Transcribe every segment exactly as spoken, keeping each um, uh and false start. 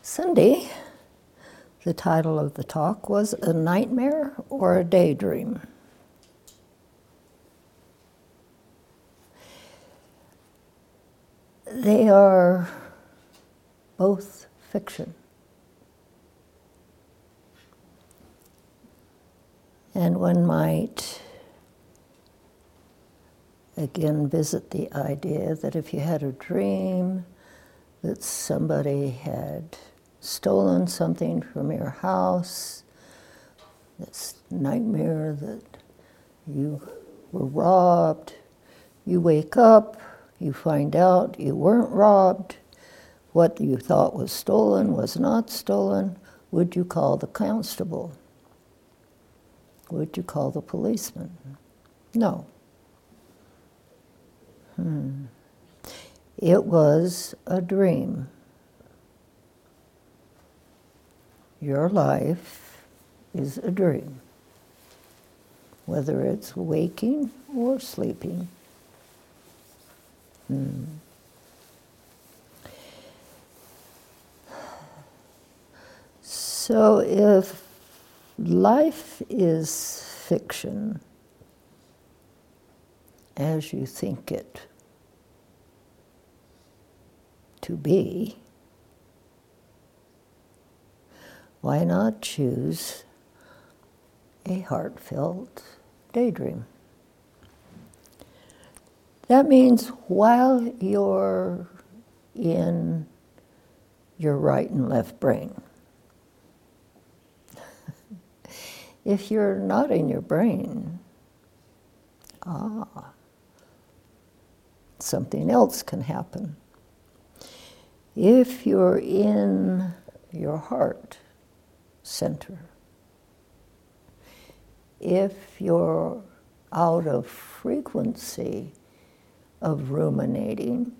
Sunday, the title of the talk was A Nightmare or a Daydream? They are both fiction. And one might again visit the idea that if you had a dream that somebody had stolen something from your house, this nightmare that you were robbed, you wake up, you find out you weren't robbed, what you thought was stolen was not stolen, would you call the constable? Would you call the policeman? No. Hmm. It was a dream. Your life is a dream, whether it's waking or sleeping. Hmm. So if life is fiction as you think it to be, why not choose a heartfelt daydream? That means while you're in your right and left brain, if you're not in your brain, ah, something else can happen. If you're in your heart center, if you're out of frequency of ruminating,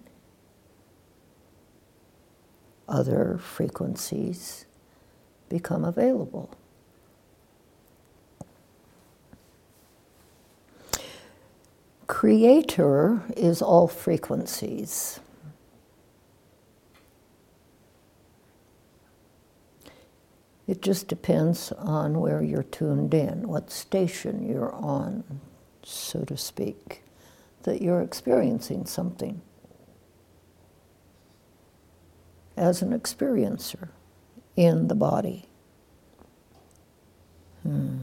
other frequencies become available. Creator is all frequencies. It just depends on where you're tuned in, what station you're on, so to speak, that you're experiencing something as an experiencer in the body. Hmm.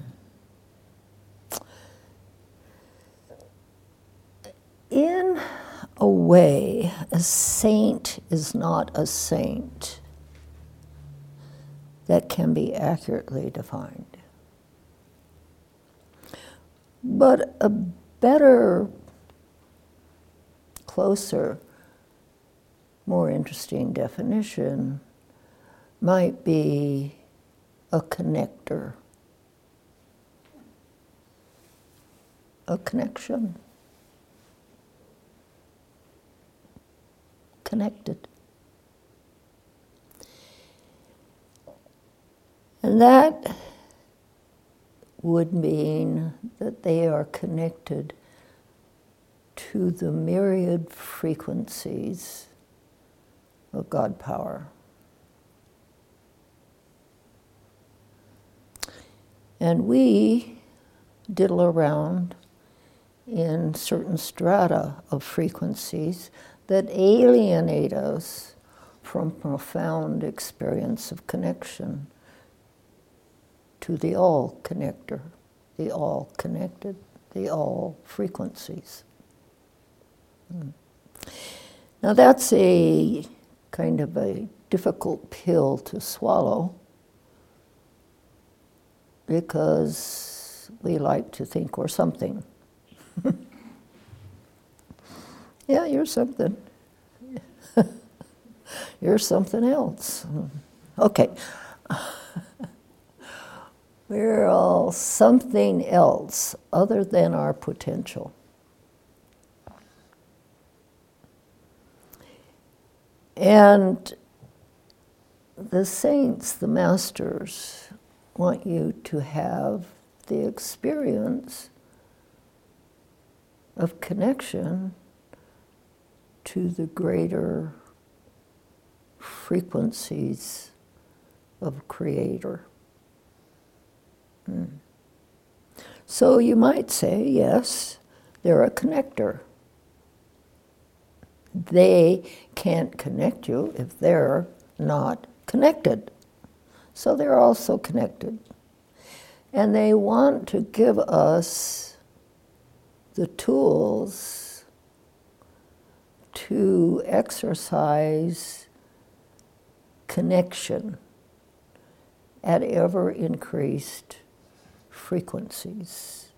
In a way, a saint is not a saint that can be accurately defined. But a better, closer, more interesting definition might be a connector, a connection, connected. And that would mean that they are connected to the myriad frequencies of God power. And we diddle around in certain strata of frequencies that alienate us from profound experience of connection to the all connector, the all connected, the all frequencies. Hmm. Now that's a kind of a difficult pill to swallow because we like to think we're something. Yeah, you're something. You're something else. Okay. We're all something else other than our potential. And the saints, the masters, want you to have the experience of connection to the greater frequencies of creator. Hmm. So you might say, yes, they're a connector. They can't connect you if they're not connected. So they're also connected. And they want to give us the tools to exercise connection at ever increased frequencies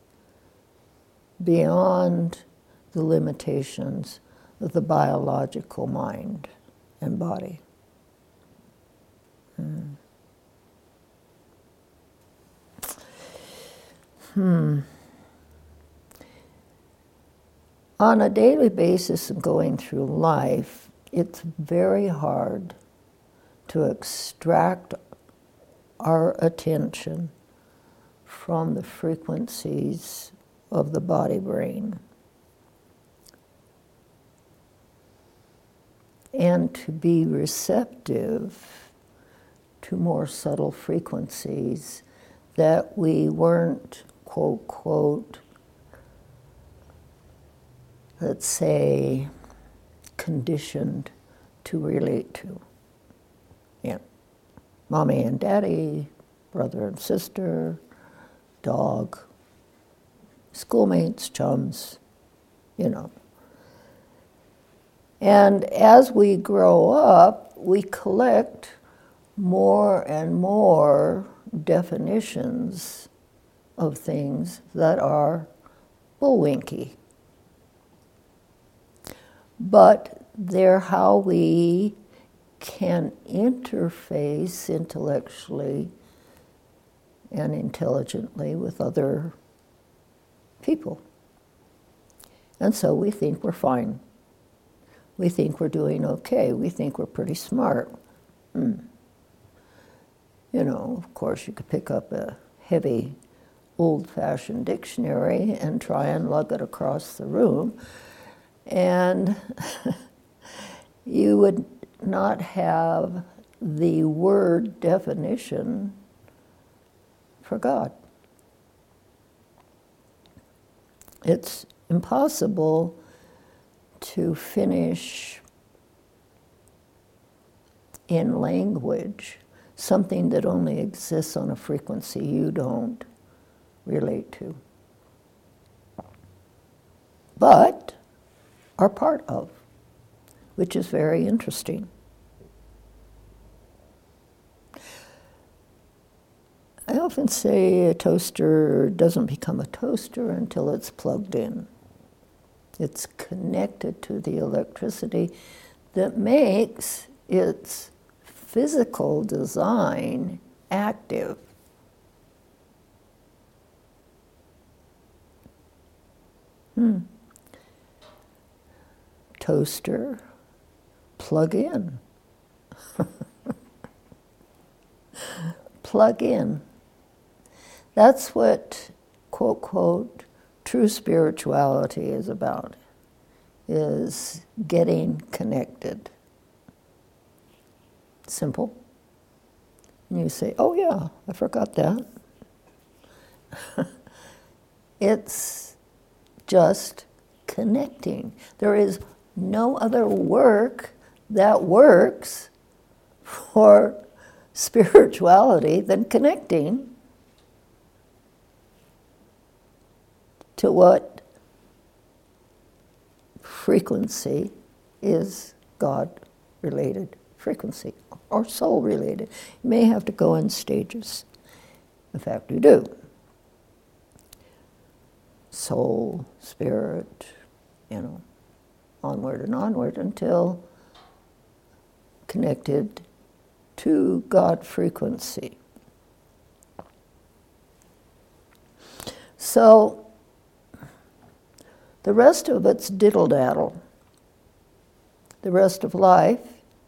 beyond the limitations of the biological mind and body. Hmm. Hmm. On a daily basis of going through life, it's very hard to extract our attention from the frequencies of the body-brain and to be receptive to more subtle frequencies that we weren't, quote, quote, let's say, conditioned to relate to. Yeah. Mommy and daddy, brother and sister, dog, schoolmates, chums, you know. And as we grow up, we collect more and more definitions of things that are bullwinky. But they're how we can interface intellectually and intelligently with other people. And so we think we're fine. We think we're doing okay. We think we're pretty smart. Hmm. You know, of course, you could pick up a heavy, old-fashioned dictionary and try and lug it across the room, and you would not have the word definition for God. It's impossible to finish in language something that only exists on a frequency you don't relate to, but are part of, which is very interesting. I often say a toaster doesn't become a toaster until it's plugged in. It's connected to the electricity that makes its physical design active. Hmm. Toaster, plug in. Plug in. That's what, quote, quote, true spirituality is about, is getting connected. Simple. And you say, oh yeah, I forgot that. It's just connecting. There is no other work that works for spirituality than connecting to what frequency is God-related frequency or soul-related. You may have to go in stages. In fact, you do. Soul, spirit, you know, onward and onward until connected to God frequency. So the rest of it's diddle-daddle. The rest of life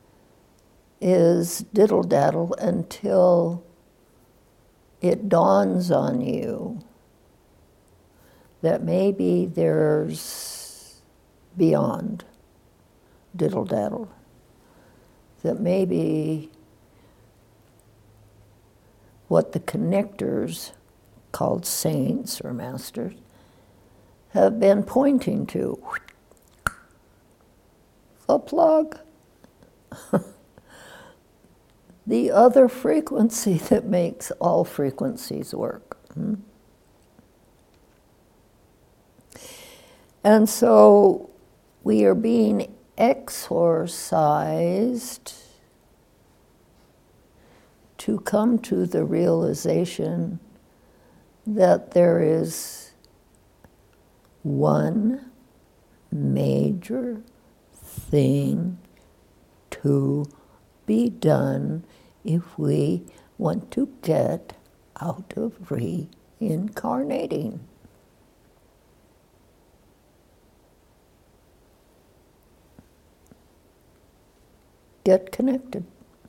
is diddle-daddle until it dawns on you that maybe there's beyond diddle-daddle, that maybe what the connectors, called saints or masters, have been pointing to. The plug. The other frequency that makes all frequencies work. Hmm? And so we are being exorcised to come to the realization that there is one major thing to be done if we want to get out of reincarnating. Get connected.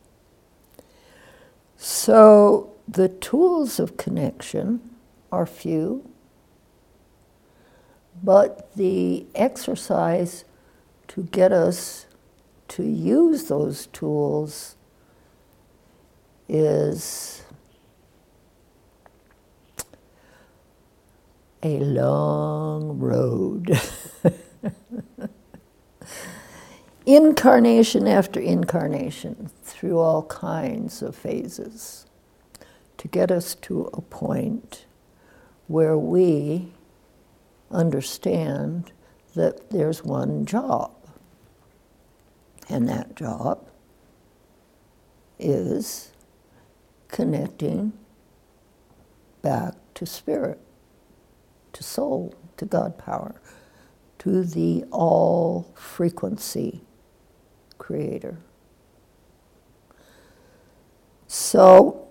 So the tools of connection are few, but the exercise to get us to use those tools is a long road. Incarnation after incarnation, through all kinds of phases, to get us to a point where we understand that there's one job, and that job is connecting back to spirit, to soul, to God power, to the all frequency creator. So,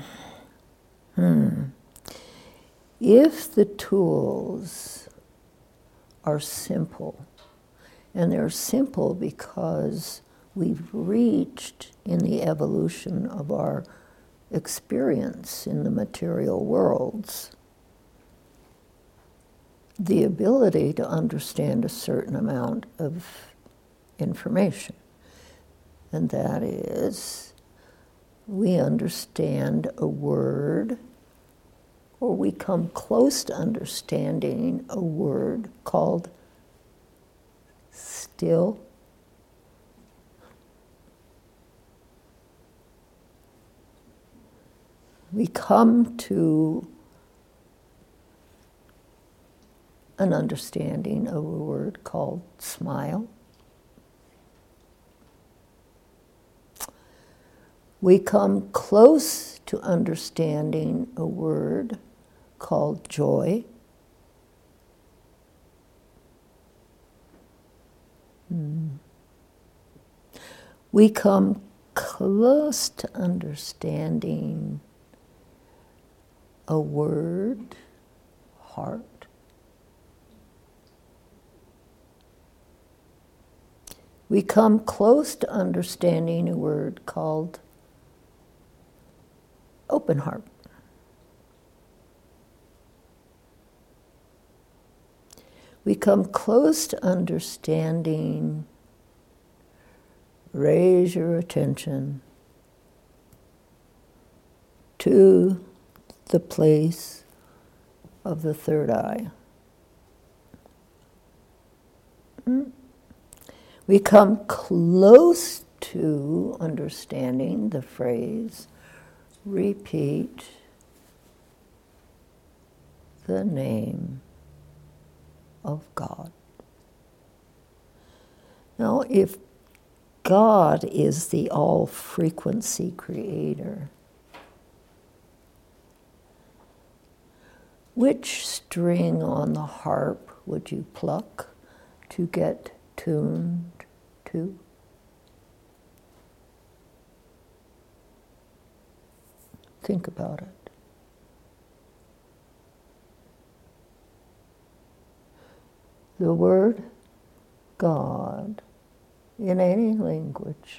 hmm, if the tools are simple, and they're simple because we've reached in the evolution of our experience in the material worlds the ability to understand a certain amount of information. And that is, we understand a word, or we come close to understanding a word called still. We come to an understanding of a word called smile. We come close to understanding a word called joy. Mm. We come close to understanding a word, heart. We come close to understanding a word called open heart. We come close to understanding, raise your attention to the place of the third eye. Mm. We come close to understanding the phrase, repeat the name of God. Now, if God is the all-frequency creator, which string on the harp would you pluck to get tuned to? Think about it. The word God in any language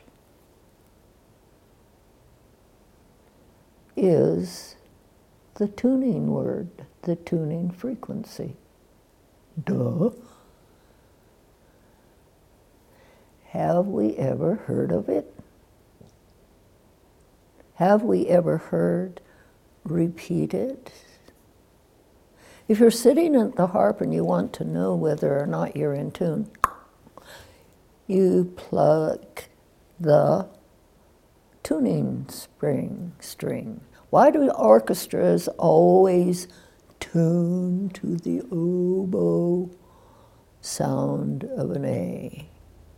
is the tuning word, the tuning frequency. Duh. Have we ever heard of it? Have we ever heard repeat it. If you're sitting at the harp and you want to know whether or not you're in tune, you pluck the tuning spring string. Why do orchestras always tune to the oboe sound of an A?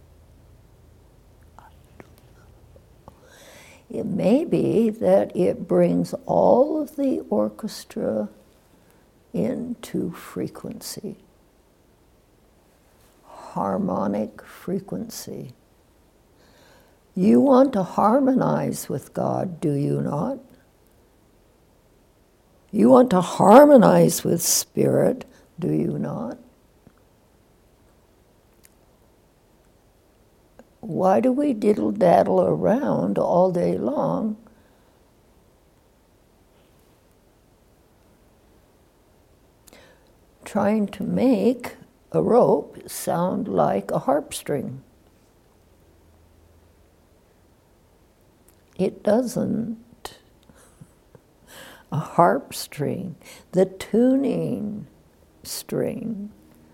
It may be that it brings all of the orchestra into frequency, harmonic frequency. You want to harmonize with God, do you not? You want to harmonize with Spirit, do you not? Why do we diddle-daddle around all day long trying to make a rope sound like a harp string? It doesn't. A harp string, the tuning string,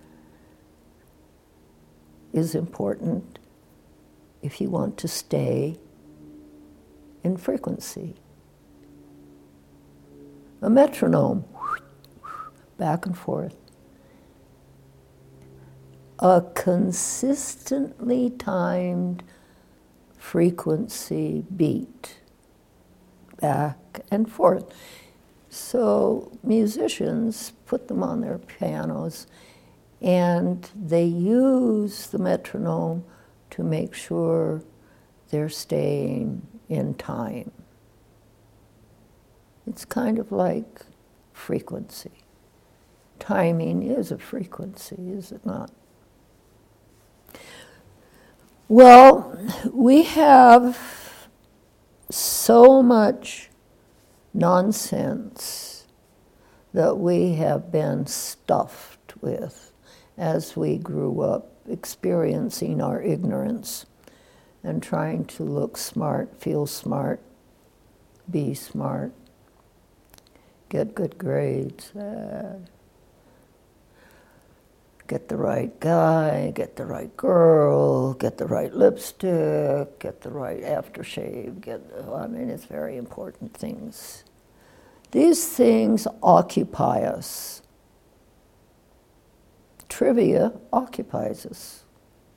is important if you want to stay in frequency. A metronome, back and forth. A consistently timed frequency beat, back and forth. So musicians put them on their pianos and they use the metronome to make sure they're staying in time. It's kind of like frequency. Timing is a frequency, is it not? Well, we have so much nonsense that we have been stuffed with as we grew up, experiencing our ignorance and trying to look smart, feel smart, be smart, get good grades, uh, get the right guy, get the right girl, get the right lipstick, get the right aftershave, get, I mean, it's very important things. These things occupy us. Trivia occupies us.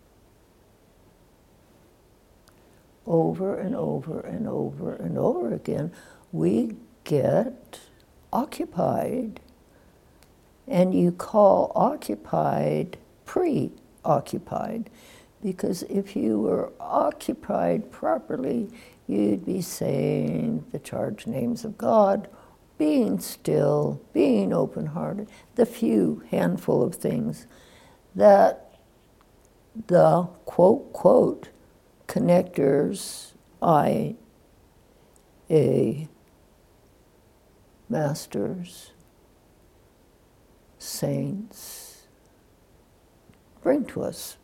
Over and over and over and over again, we get occupied. And you call occupied preoccupied, because if you were occupied properly, you'd be saying the charged names of God, being still, being open-hearted, the few handful of things that the quote, quote, connectors, I, A, masters, saints, bring to us.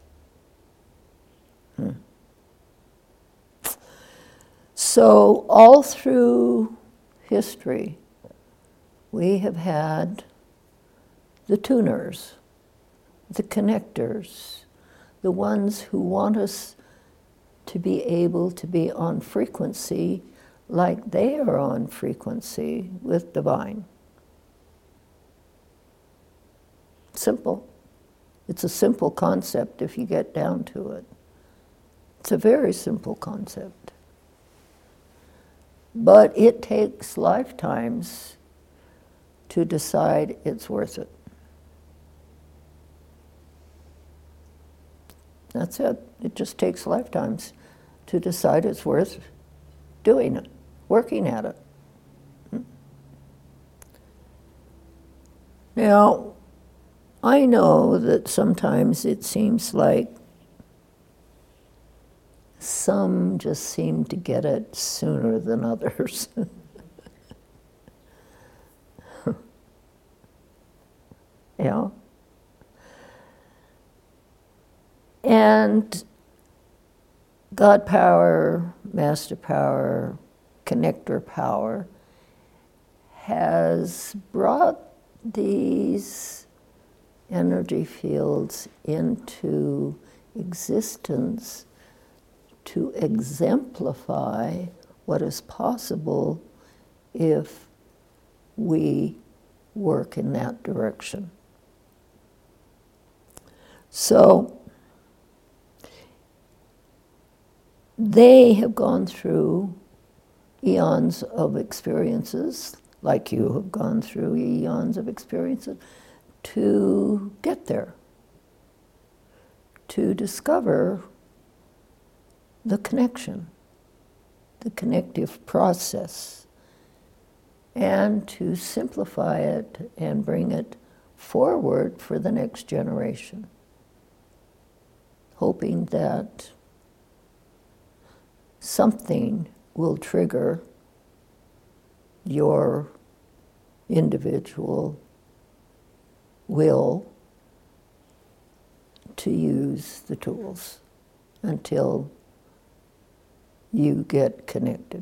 Hmm. So all through history, we have had the tuners, the connectors, the ones who want us to be able to be on frequency like they are on frequency with divine. Simple. It's a simple concept if you get down to it. It's a very simple concept. But it takes lifetimes to decide it's worth it. That's it. It just takes lifetimes to decide it's worth doing it, working at it. Now, I know that sometimes it seems like some just seem to get it sooner than others. Yeah. And God power, master power, connector power has brought these energy fields into existence to exemplify what is possible if we work in that direction. So they have gone through eons of experiences, like you have gone through eons of experiences, to get there, to discover the connection, the connective process, and to simplify it and bring it forward for the next generation, hoping that something will trigger your individual will to use the tools until you get connected.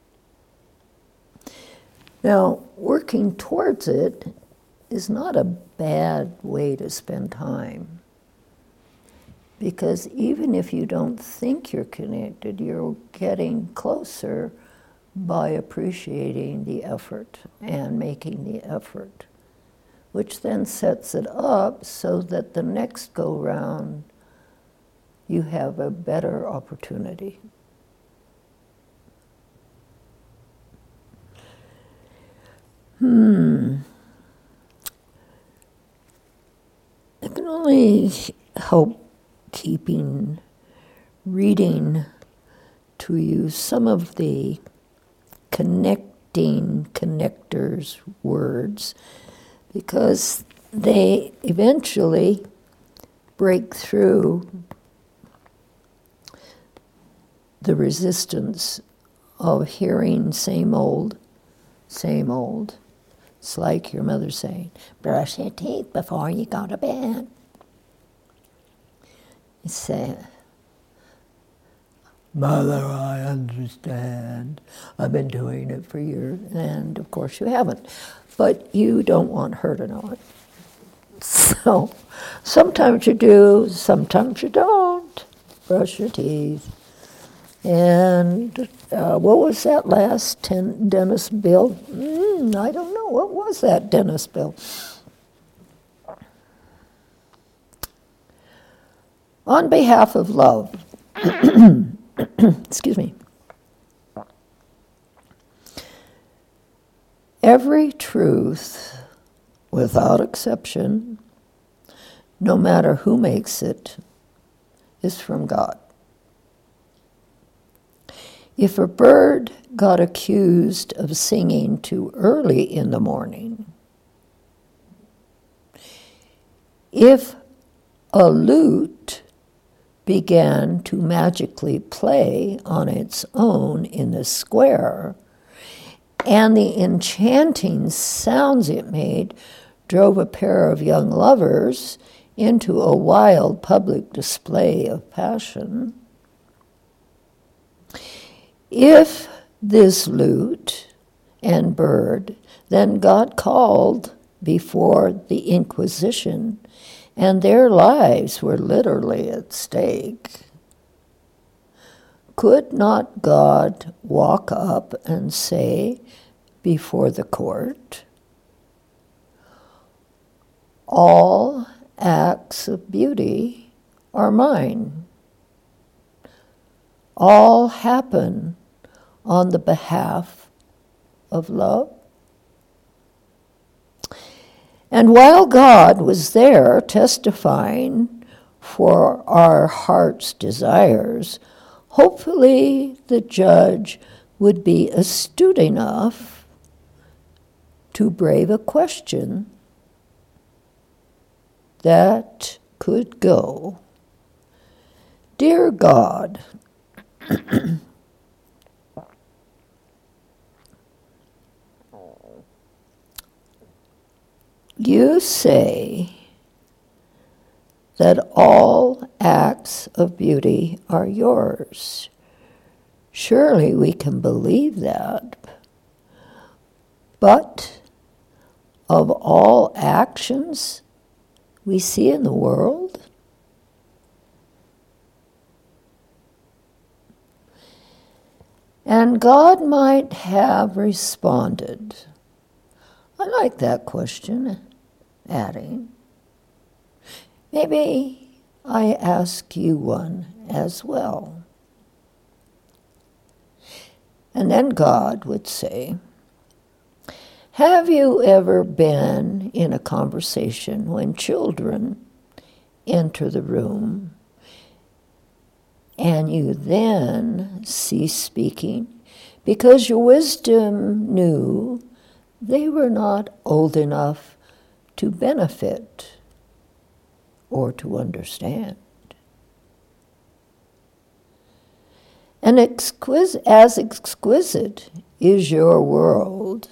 Now, working towards it is not a bad way to spend time, because even if you don't think you're connected, you're getting closer by appreciating the effort and making the effort, which then sets it up so that the next go-round you have a better opportunity. Hmm. I can only hope keeping reading to you some of the connecting connectors words, because they eventually break through the resistance of hearing same old, same old. It's like your mother saying, brush your teeth before you go to bed. You say, Mother, I understand. I've been doing it for years. And of course you haven't. But you don't want her to know it. So sometimes you do, sometimes you don't. Brush your teeth. And uh, what was that last ten, dentist bill? Mm, I don't know. What was that dentist bill? On behalf of love, excuse me, every truth, without exception, no matter who makes it, is from God. If a bird got accused of singing too early in the morning, if a lute began to magically play on its own in the square, and the enchanting sounds it made drove a pair of young lovers into a wild public display of passion, if this lute and bird then got called before the Inquisition, and their lives were literally at stake, could not God walk up and say before the court, all acts of beauty are mine. All happen on the behalf of love? And while God was there testifying for our heart's desires, hopefully the judge would be astute enough to brave a question that could go, Dear God, you say that all acts of beauty are yours. Surely we can believe that. But of all actions we see in the world, and God might have responded. I like that question, adding, maybe I ask you one as well. And then God would say, have you ever been in a conversation when children enter the room and you then cease speaking because your wisdom knew they were not old enough to benefit or to understand? And exquisite, as exquisite is your world,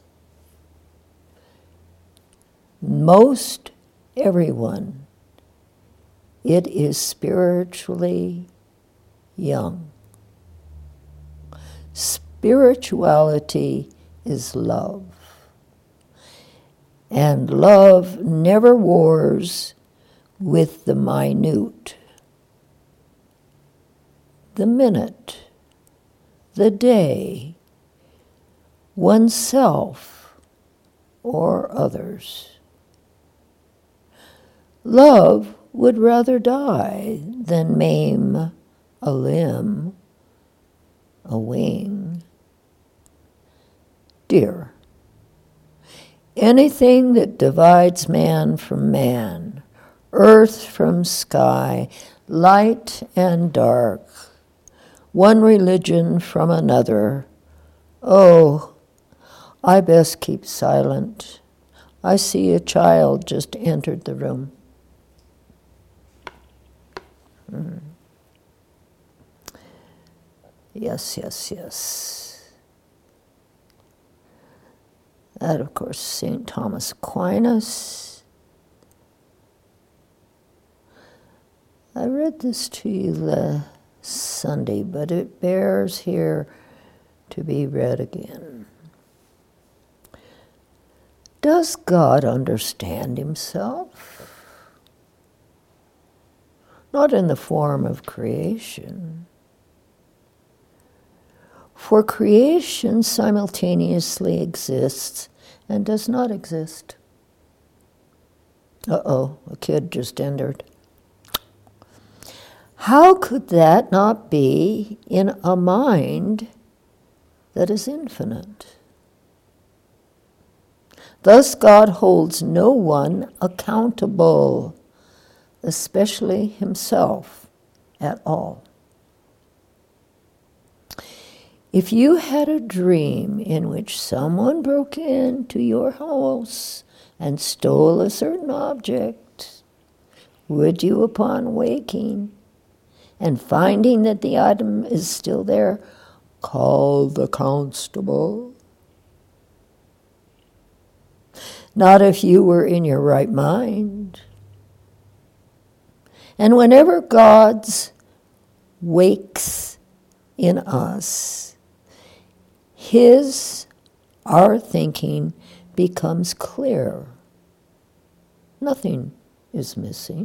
most everyone, it is spiritually young. Spirituality is love. And love never wars with the minute, the minute, the day, oneself or others. Love would rather die than maim a limb, a wing. Dear, anything that divides man from man, earth from sky, light and dark, one religion from another, oh, I best keep silent. I see a child just entered the room. Hmm. Yes, yes, yes. That, of course, Saint Thomas Aquinas. I read this to you last Sunday, but it bears here to be read again. Does God understand himself? Not in the form of creation. For creation simultaneously exists and does not exist. Uh-oh, a kid just entered. How could that not be in a mind that is infinite? Thus God holds no one accountable, especially himself, at all. If you had a dream in which someone broke into your house and stole a certain object, would you, upon waking and finding that the item is still there, call the constable? Not if you were in your right mind. And whenever God wakes in us, his, our thinking becomes clear. Nothing is missing.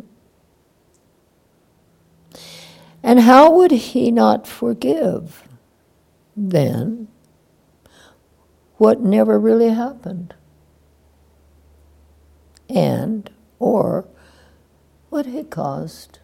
And how would he not forgive, then, what never really happened? And, or, what he caused?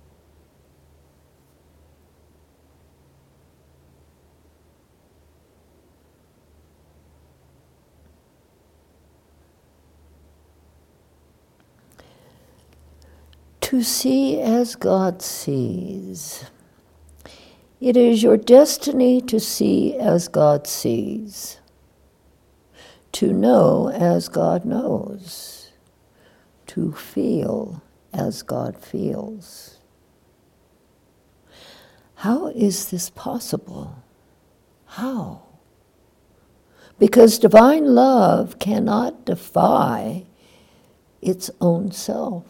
To see as God sees. It is your destiny to see as God sees, to know as God knows, to feel as God feels. How is this possible? How? Because divine love cannot defy its own self.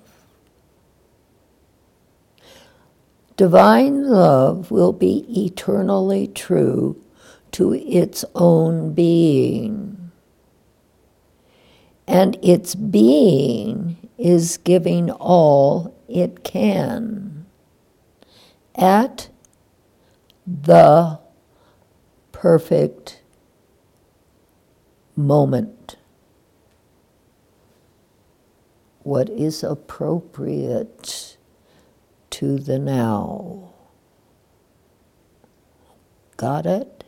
Divine love will be eternally true to its own being. And its being is giving all it can at the perfect moment. What is appropriate to the now. Got it?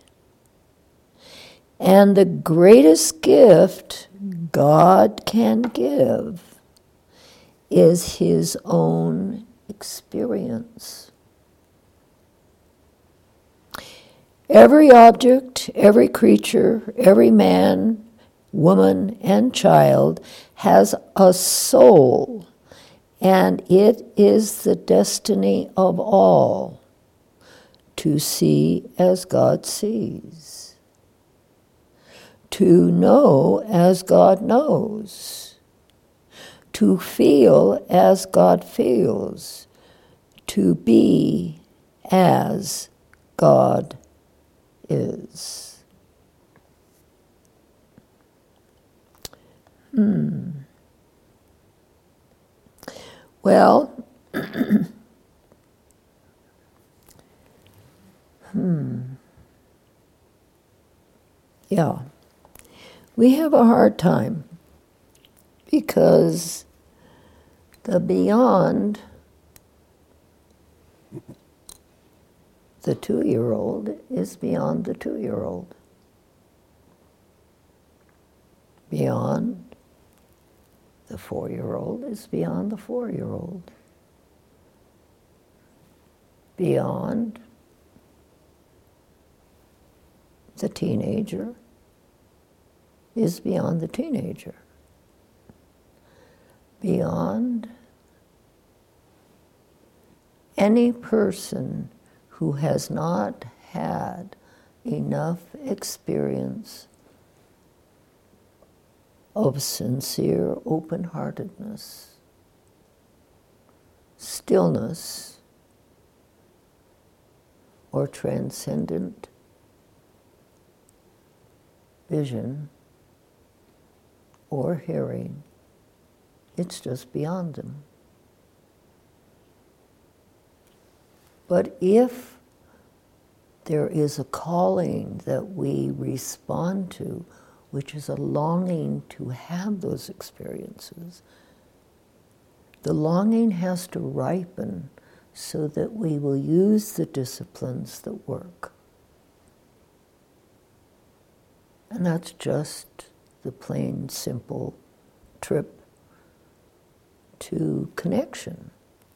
And the greatest gift God can give is His own experience. Every object, every creature, every man, woman, and child has a soul, and it is the destiny of all to see as God sees, to know as God knows, to feel as God feels, to be as God is. Hmm. Well, hmm. Yeah. We have a hard time because the beyond the two-year-old is beyond the two-year-old. Beyond the four-year-old is beyond the four-year-old. Beyond the teenager is beyond the teenager. Beyond any person who has not had enough experience of sincere open-heartedness, stillness, or transcendent vision or hearing. It's just beyond them. But if there is a calling that we respond to, which is a longing to have those experiences, the longing has to ripen so that we will use the disciplines that work. And that's just the plain, simple trip to connection.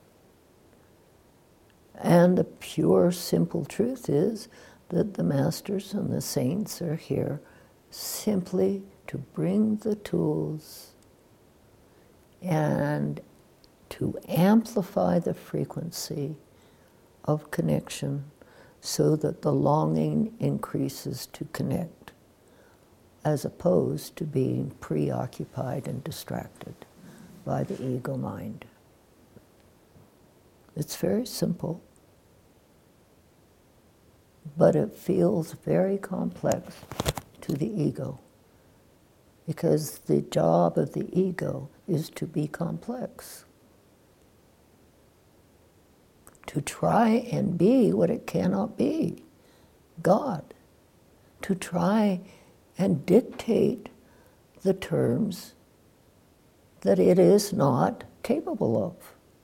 And the pure, simple truth is that the masters and the saints are here simply to bring the tools and to amplify the frequency of connection so that the longing increases to connect, as opposed to being preoccupied and distracted by the ego mind. It's very simple, but it feels very complex to the ego, because the job of the ego is to be complex, to try and be what it cannot be, God, to try and dictate the terms that it is not capable of.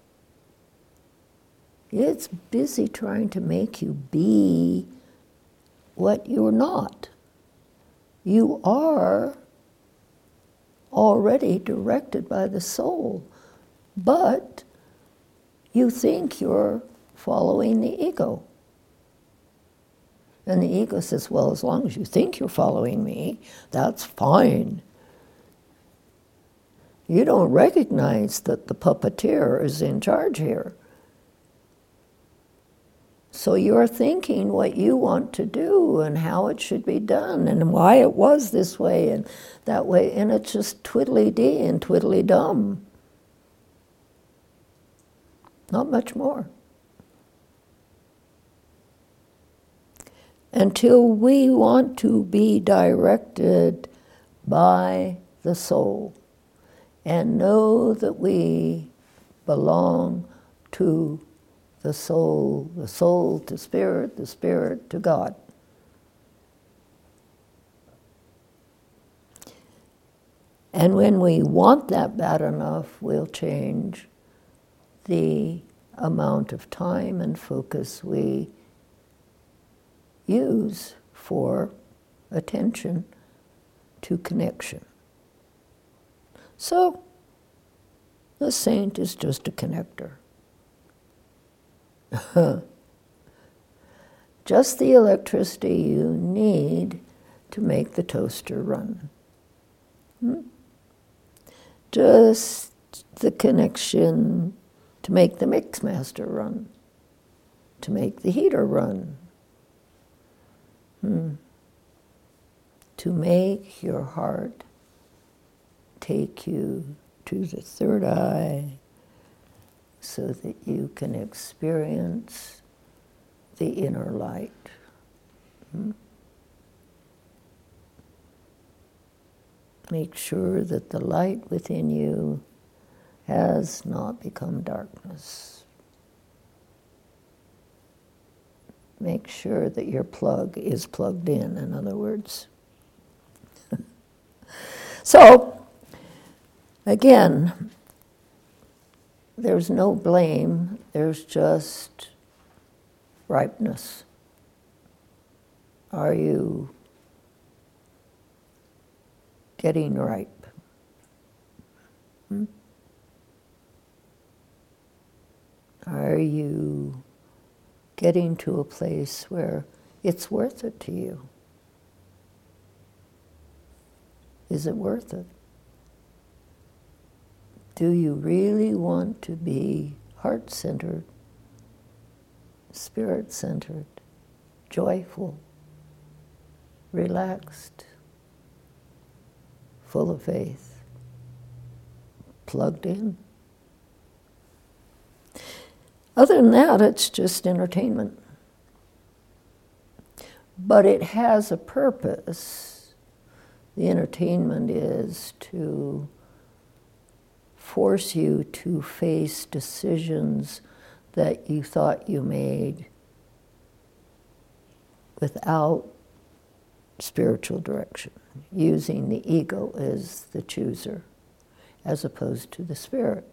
It's busy trying to make you be what you're not. You are already directed by the soul, but you think you're following the ego. And the ego says, well, as long as you think you're following me, that's fine. You don't recognize that the puppeteer is in charge here. So you're thinking what you want to do and how it should be done and why it was this way and that way, and it's just twiddly-dee and twiddly-dum. Not much more. Until we want to be directed by the soul, and know that we belong to the soul, the soul to spirit, the spirit to God. And when we want that bad enough, we'll change the amount of time and focus we use for attention to connection. So, the saint is just a connector. Just the electricity you need to make the toaster run. Hmm? Just the connection to make the mixmaster run, to make the heater run, hmm. to make your heart take you to the third eye so that you can experience the inner light. Hmm? Make sure that the light within you has not become darkness. Make sure that your plug is plugged in, in other words. So, again, there's no blame, there's just ripeness. Are you getting ripe? Hmm? Are you getting to a place where it's worth it to you? Is it worth it? Do you really want to be heart-centered, spirit-centered, joyful, relaxed, full of faith, plugged in? Other than that, it's just entertainment. But it has a purpose. The entertainment is to force you to face decisions that you thought you made without spiritual direction, using the ego as the chooser, as opposed to the spirit.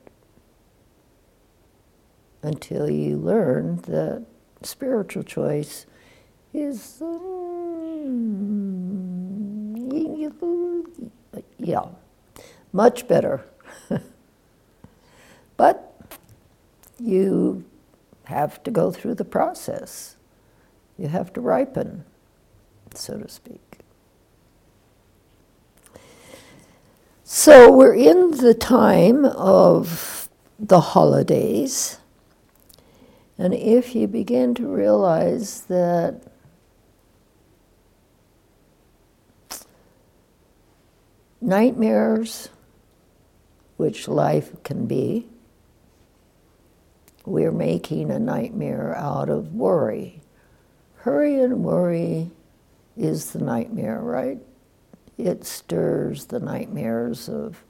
Until you learn that spiritual choice is, um, yeah, much better. But you have to go through the process. You have to ripen, so to speak. So we're in the time of the holidays. And if you begin to realize that nightmares, which life can be, we're making a nightmare out of worry. Hurry and worry is the nightmare, right? It stirs the nightmares of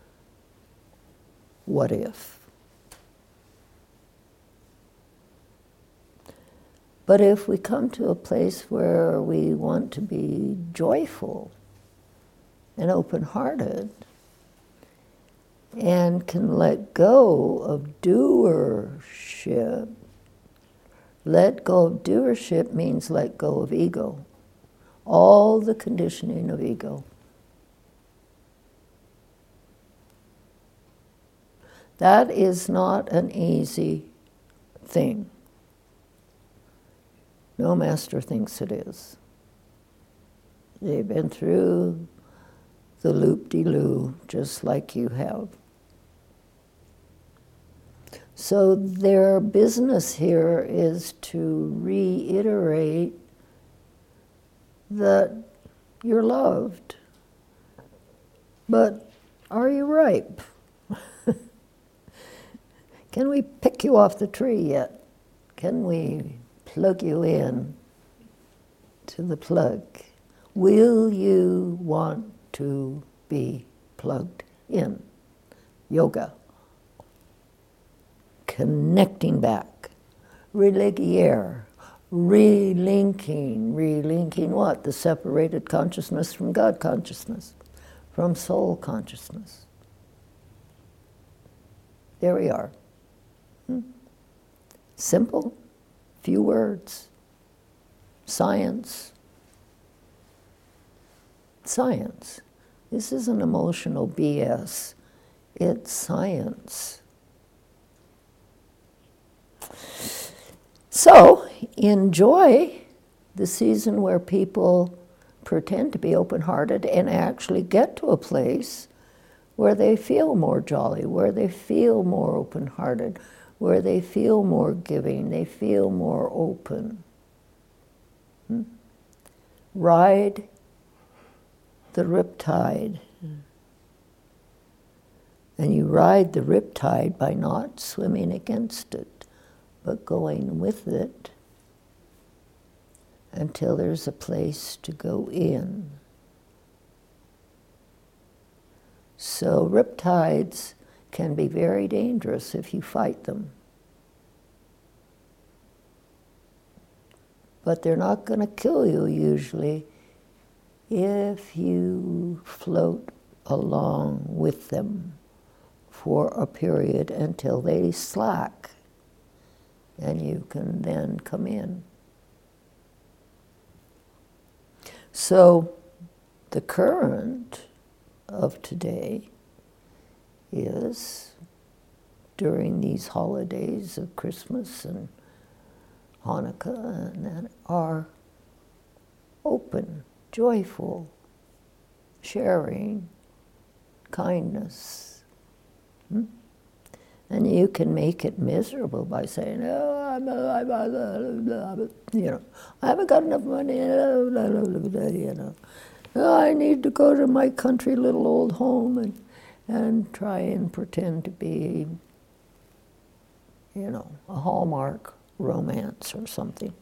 what if. But if we come to a place where we want to be joyful and open-hearted and can let go of doership, let go of doership means let go of ego, all the conditioning of ego. That is not an easy thing. No master thinks it is. They've been through the loop-de-loo just like you have. So their business here is to reiterate that you're loved. But are you ripe? Can we pick you off the tree yet? Can we plug you in to the plug? Will you want to be plugged in? yoga. Connecting back. Religiere. Relinking. Relinking what? The separated consciousness from God consciousness, from soul consciousness. There we are. Hmm? Simple, few words. Science. Science. This isn't emotional B S. It's science. So, enjoy the season where people pretend to be open-hearted and actually get to a place where they feel more jolly, where they feel more open-hearted, where they feel more giving, they feel more open. Hmm? Ride the riptide. And you ride the riptide by not swimming against it, but going with it until there's a place to go in. So riptides can be very dangerous if you fight them. But they're not going to kill you usually if you float along with them for a period until they slack, and you can then come in. So the current of today is, during these holidays of Christmas and Hanukkah and that, are open, joyful, sharing, kindness. Hmm? And you can make it miserable by saying, oh, I'm, I'm, I'm, you know, I haven't got enough money, you know. Oh, I need to go to my country little old home and, and try and pretend to be, you know, a Hallmark romance or something.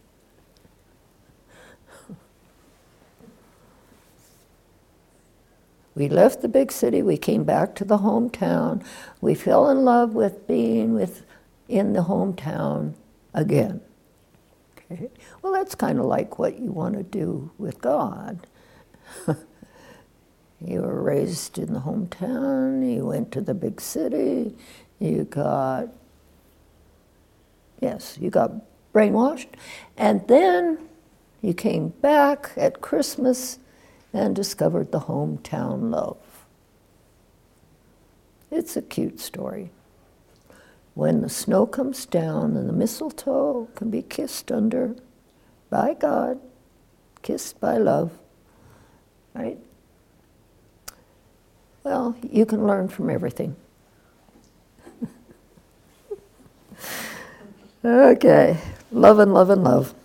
We left the big city, we came back to the hometown, we fell in love with being with in the hometown again. Okay? Well, that's kind of like what you want to do with God. You were raised in the hometown, you went to the big city, you got, yes, you got brainwashed, and then you came back at Christmas and discovered the hometown love. It's a cute story. When the snow comes down and the mistletoe can be kissed under by God, kissed by love, right? Well, you can learn from everything. Okay, love and love and love.